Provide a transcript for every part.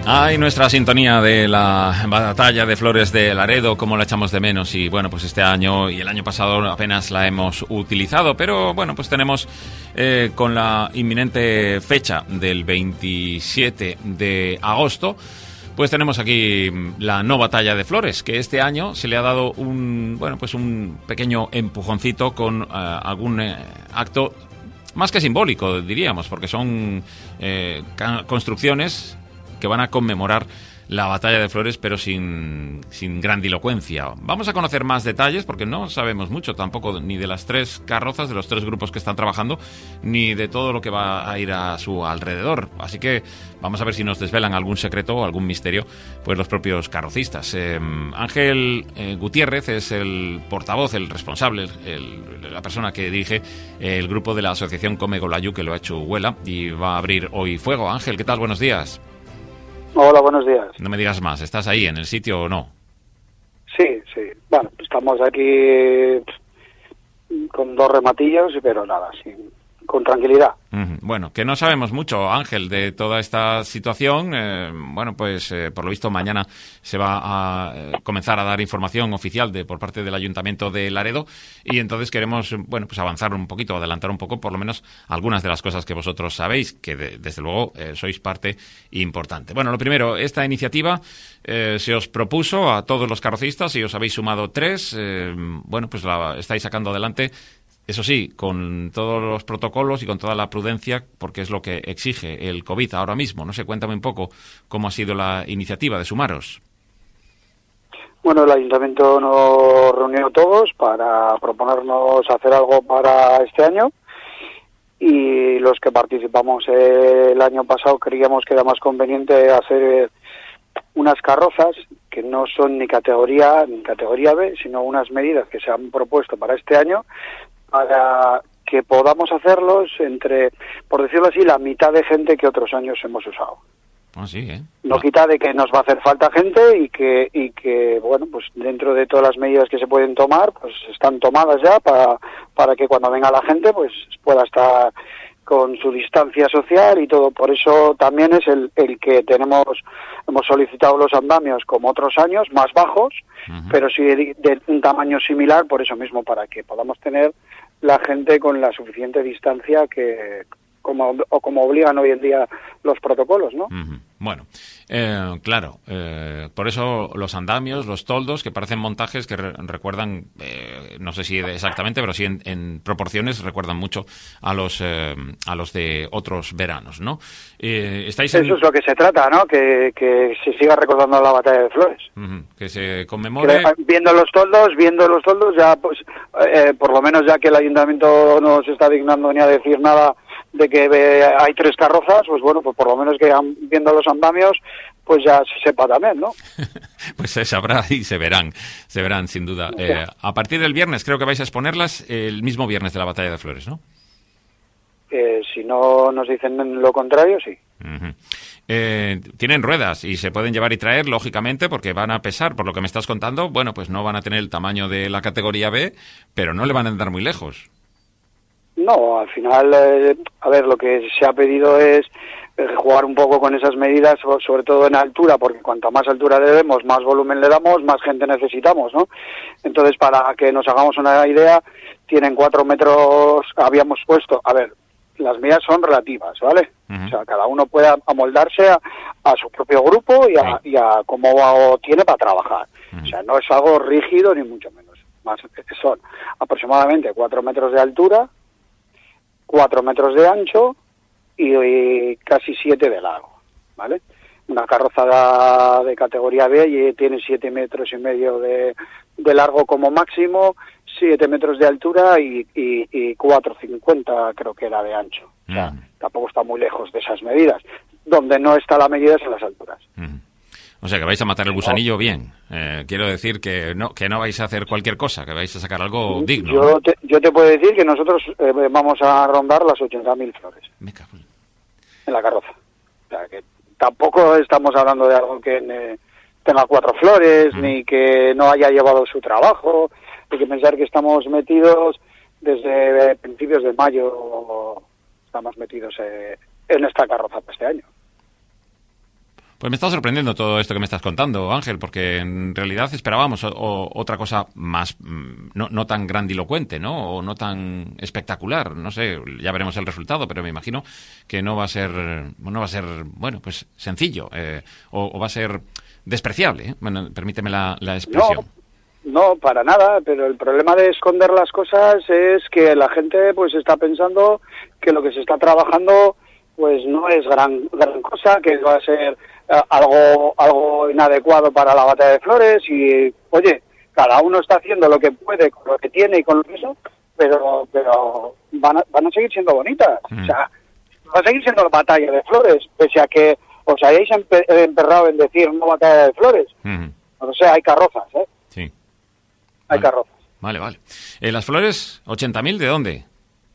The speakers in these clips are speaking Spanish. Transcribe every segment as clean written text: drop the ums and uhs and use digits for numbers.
Ay, nuestra sintonía de la batalla de Flores de Laredo, cómo la echamos de menos. Y bueno, pues este año y el año pasado apenas la hemos utilizado, pero bueno, pues tenemos con la inminente fecha del 27 de agosto, pues tenemos aquí la no batalla de Flores, que este año se le ha dado un pequeño empujoncito con algún acto más que simbólico, diríamos, porque son construcciones que van a conmemorar la batalla de Flores, pero sin grandilocuencia. Vamos a conocer más detalles, porque no sabemos mucho tampoco ni de las tres carrozas, de los tres grupos que están trabajando, ni de todo lo que va a ir a su alrededor. Así que vamos a ver si nos desvelan algún secreto o algún misterio, pues los propios carrocistas. Ángel Gutiérrez es el portavoz, el responsable, la persona que dirige el grupo de la asociación Come Golayú, que lo ha hecho Huela, y va a abrir hoy fuego. Ángel, ¿qué tal? Buenos días. Hola, buenos días. No me digas más, ¿estás ahí en el sitio o no? Sí. Bueno, estamos aquí con dos rematillos, pero nada, con tranquilidad. Bueno, que no sabemos mucho, Ángel, de toda esta situación. Por lo visto mañana se va a comenzar a dar información oficial por parte del Ayuntamiento de Laredo, y entonces queremos, avanzar un poquito, adelantar un poco, por lo menos algunas de las cosas que vosotros sabéis, que desde luego sois parte importante. Bueno, lo primero, esta iniciativa se os propuso a todos los carrocistas y os habéis sumado 3. La estáis sacando adelante. Eso sí, con todos los protocolos y con toda la prudencia, porque es lo que exige el COVID ahora mismo. No sé, cuéntame un poco cómo ha sido la iniciativa de sumaros. Bueno, el Ayuntamiento nos reunió todos para proponernos hacer algo para este año, y los que participamos el año pasado creíamos que era más conveniente hacer unas carrozas que no son ni categoría A ni categoría B, sino unas medidas que se han propuesto para este año, para que podamos hacerlos entre, por decirlo así, la mitad de gente que otros años hemos usado. Sí, No quita de que nos va a hacer falta gente y que pues dentro de todas las medidas que se pueden tomar, pues están tomadas ya para que cuando venga la gente pues pueda estar con su distancia social y todo. Por eso también es el que hemos solicitado los andamios como otros años, más bajos, pero sí de un tamaño similar, por eso mismo, para que podamos tener la gente con la suficiente distancia como obligan hoy en día los protocolos, ¿no? Bueno, claro, por eso los andamios, los toldos, que parecen montajes que recuerdan, no sé si exactamente, pero sí en proporciones recuerdan mucho a los de otros veranos, ¿no? Eso es lo que se trata, ¿no? Que se siga recordando la batalla de Flores. Que se conmemore. Viendo los toldos ya, pues, por lo menos ya que el Ayuntamiento no se está dignando ni a decir nada de que hay 3 carrozas, pues bueno, pues por lo menos que viendo los andamios, pues ya se sepa también, ¿no? Pues se sabrá y se verán sin duda. Sí. A partir del viernes creo que vais a exponerlas el mismo viernes de la Batalla de Flores, ¿no? Si no nos dicen lo contrario, sí. Tienen ruedas y se pueden llevar y traer, lógicamente, porque van a pesar, por lo que me estás contando. Bueno, pues no van a tener el tamaño de la categoría B, pero no le van a andar muy lejos. No, al final, lo que se ha pedido es jugar un poco con esas medidas, sobre todo en altura, porque cuanto más altura le demos, más volumen le damos, más gente necesitamos, ¿no? Entonces, para que nos hagamos una idea, tienen 4 metros, habíamos puesto, las medidas son relativas, ¿vale? O sea, cada uno puede amoldarse a su propio grupo y a cómo tiene para trabajar. O sea, no es algo rígido ni mucho menos. Son aproximadamente 4 metros de altura, 4 metros de ancho y casi 7 de largo, ¿vale? Una carroza de categoría B y tiene 7 metros y medio de largo como máximo, 7 metros de altura y 4,50 creo que era de ancho. O sea, tampoco está muy lejos de esas medidas. Donde no está la medida es en las alturas. O sea, que vais a matar el gusanillo bien. Quiero decir que no vais a hacer cualquier cosa, que vais a sacar algo digno. Yo te puedo decir que nosotros vamos a rondar las 80.000 flores. Me cago en la carroza. O sea, que tampoco estamos hablando de algo que tenga 4 flores, ni que no haya llevado su trabajo. Hay que pensar que estamos metidos desde principios de mayo, estamos metidos en esta carroza para este año. Pues me está sorprendiendo todo esto que me estás contando, Ángel, porque en realidad esperábamos otra cosa más, no tan grandilocuente, ¿no? O no tan espectacular. No sé, ya veremos el resultado, pero me imagino que no va a ser, bueno, pues sencillo, o va a ser despreciable, ¿eh? Bueno, permíteme la expresión. No, para nada, pero el problema de esconder las cosas es que la gente pues está pensando que lo que se está trabajando pues no es gran cosa, que va a ser algo inadecuado para la batalla de flores y, oye, cada uno está haciendo lo que puede con lo que tiene y con lo que eso, pero van a seguir siendo bonitas. O sea, va a seguir siendo la batalla de flores, pese a que os hayáis emperrado en decir no batalla de flores. O sea, hay carrozas, ¿eh? Sí. Hay carrozas. Vale. Las flores, 80.000, ¿de dónde?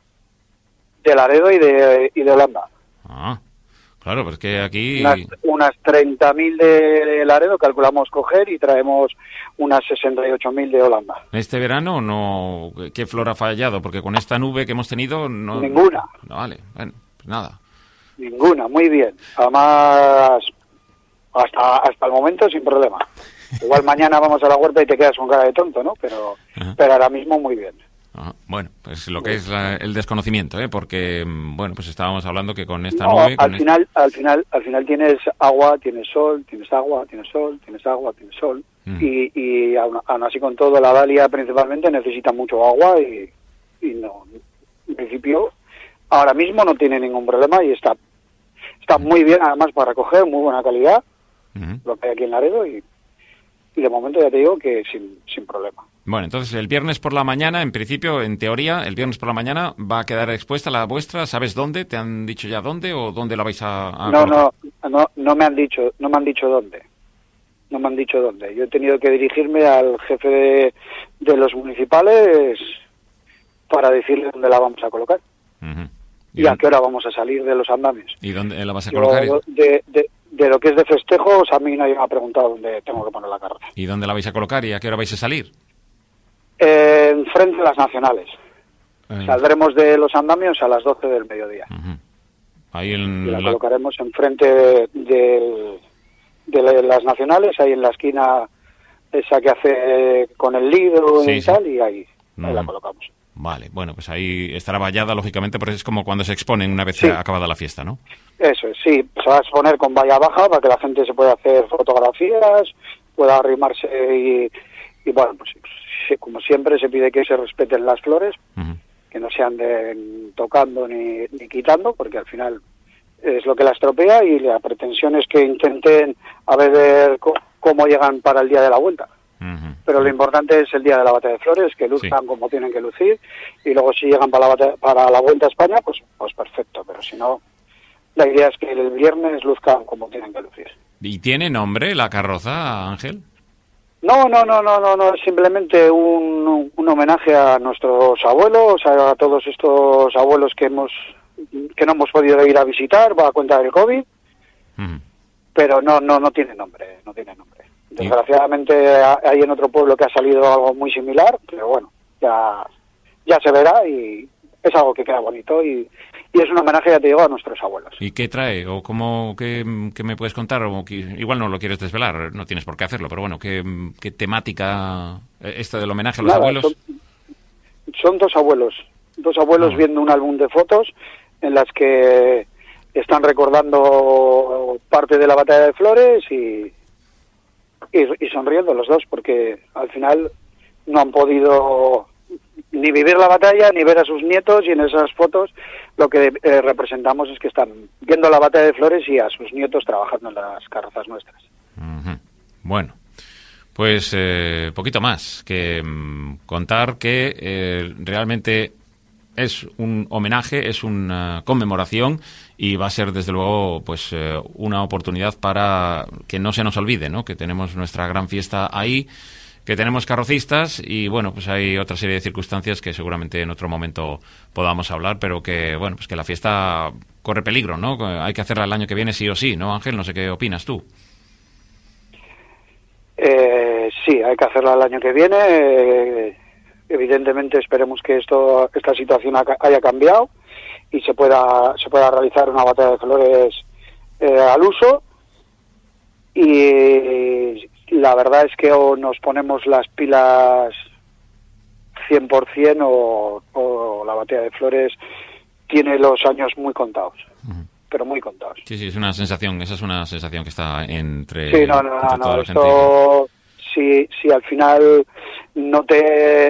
De Laredo y de Holanda. Ah, claro, pues que aquí... Unas 30.000 de Laredo calculamos coger y traemos unas 68.000 de Holanda. ¿Este verano no? ¿Qué flor ha fallado? Porque con esta nube que hemos tenido... no. Ninguna. No, vale, bueno, pues nada. Ninguna, muy bien. Además, hasta el momento sin problema. Igual mañana vamos a la huerta y te quedas con cara de tonto, ¿no? Pero ahora mismo muy bien. Bueno, pues lo que es el desconocimiento, ¿eh? Porque, bueno, pues estábamos hablando que con esta nube... nube... Al final tienes agua, tienes sol, tienes agua, tienes sol, tienes agua, tienes sol. Y aún así con todo, la dalia principalmente necesita mucho agua y no, en principio, ahora mismo no tiene ningún problema y está muy bien, además, para recoger, muy buena calidad, lo que hay aquí en Laredo y de momento ya te digo que sin problema. Bueno, entonces el viernes por la mañana, en principio, en teoría, el viernes por la mañana va a quedar expuesta la vuestra. ¿Sabes dónde? ¿Te han dicho ya dónde o dónde la vais a No me han dicho dónde. No me han dicho dónde. Yo he tenido que dirigirme al jefe de los municipales para decirle dónde la vamos a colocar. ¿Y a qué hora vamos a salir de los andamios? ¿Y dónde la vas a colocar? De lo que es de festejos, a mí nadie me ha preguntado dónde tengo que poner la carroza. ¿Y dónde la vais a colocar y a qué hora vais a salir? Frente a las nacionales. Saldremos de los andamios a las 12 del mediodía. Ahí y la colocaremos enfrente de las nacionales, ahí en la esquina esa que hace con el Lido y tal, y ahí la colocamos. Vale, bueno, pues ahí estará vallada, lógicamente, porque es como cuando se exponen una vez acabada la fiesta, ¿no? Eso es, sí, se va a exponer con valla baja para que la gente se pueda hacer fotografías, pueda arrimarse y bueno, pues como siempre se pide que se respeten las flores, que no se anden tocando ni quitando, porque al final es lo que la estropea y la pretensión es que intenten a ver cómo llegan para el día de la vuelta. Pero lo importante es el día de la batalla de flores, que luzcan como tienen que lucir, y luego si llegan para la vuelta a España, pues perfecto, pero si no, la idea es que el viernes luzcan como tienen que lucir. ¿Y tiene nombre la carroza, Ángel? No, es simplemente un homenaje a nuestros abuelos, a todos estos abuelos que no hemos podido ir a visitar, va a cuenta del COVID, pero no tiene nombre, Desgraciadamente hay en otro pueblo que ha salido algo muy similar, pero bueno, ya se verá y es algo que queda bonito y es un homenaje, ya te digo, a nuestros abuelos. ¿Y qué trae? ¿O qué me puedes contar? O igual no lo quieres desvelar, no tienes por qué hacerlo, pero bueno, ¿qué temática esto del homenaje a los abuelos? Son dos abuelos viendo un álbum de fotos en las que están recordando parte de la batalla de flores y sonriendo los dos, porque al final no han podido ni vivir la batalla ni ver a sus nietos, y en esas fotos lo que representamos es que están viendo la batalla de flores y a sus nietos trabajando en las carrozas nuestras. Bueno, pues poquito más que contar que realmente es un homenaje, es una conmemoración y va a ser desde luego pues una oportunidad para que no se nos olvide, ¿no? Que tenemos nuestra gran fiesta ahí, que tenemos carrocistas y bueno, pues hay otra serie de circunstancias que seguramente en otro momento podamos hablar, pero que bueno, pues que la fiesta corre peligro, ¿no? Hay que hacerla el año que viene sí o sí, ¿no, Ángel? No sé qué opinas tú. Sí, hay que hacerla el año que viene. Evidentemente esperemos que esta situación haya cambiado y se pueda realizar una batalla de flores al uso, y la verdad es que o nos ponemos las pilas 100% o la Batalla de Flores tiene los años muy contados. Pero muy contados. Sí, esa es una sensación que está entre, sí, no, toda la esto, gente. Si al final no te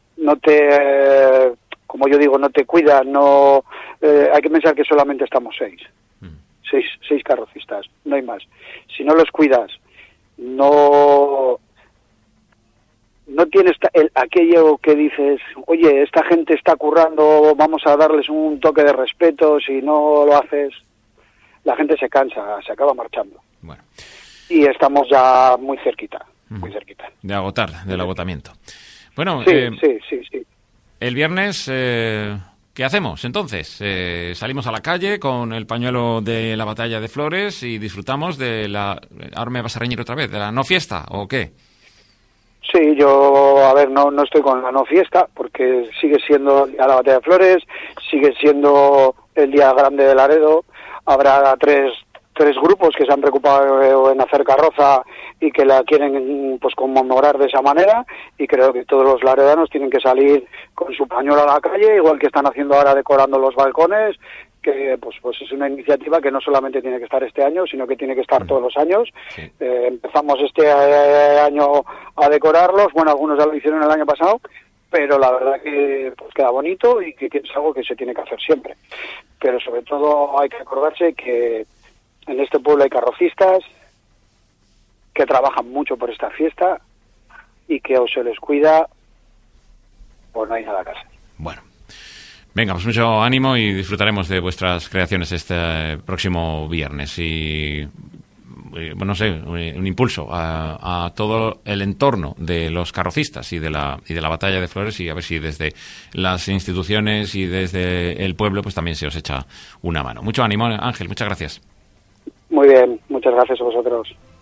como yo digo, no te cuidas, hay que pensar que solamente estamos seis carrocistas, no hay más. Si no los cuidas, no tienes aquello que dices, oye, esta gente está currando, vamos a darles un toque de respeto, si no lo haces, la gente se cansa, se acaba marchando. Bueno. Y estamos ya muy cerquita. De agotar, del agotamiento. Bueno, sí. El viernes, ¿qué hacemos entonces? Salimos a la calle con el pañuelo de la Batalla de Flores y disfrutamos de la... Ahora me vas a reñir otra vez, ¿de la no fiesta o qué? Sí, yo, a ver, no estoy con la no fiesta, porque sigue siendo el día de la Batalla de Flores, sigue siendo el día grande de Laredo. Habrá tres grupos que se han preocupado en hacer carroza y que la quieren pues conmemorar de esa manera, y creo que todos los laredanos tienen que salir con su pañuelo a la calle, igual que están haciendo ahora decorando los balcones, que pues es una iniciativa que no solamente tiene que estar este año, sino que tiene que estar todos los años. Sí. Empezamos este año a decorarlos, bueno, algunos ya lo hicieron el año pasado, pero la verdad que pues queda bonito y que es algo que se tiene que hacer siempre. Pero sobre todo hay que acordarse que en este pueblo hay carrocistas que trabajan mucho por esta fiesta y que o se les cuida o no hay nada que hacer. Bueno. Venga, pues mucho ánimo y disfrutaremos de vuestras creaciones este próximo viernes y, bueno, no sé, un impulso a todo el entorno de los carrocistas y de la Batalla de Flores, y a ver si desde las instituciones y desde el pueblo pues también se os echa una mano. Mucho ánimo, Ángel, muchas gracias. Muy bien, muchas gracias a vosotros.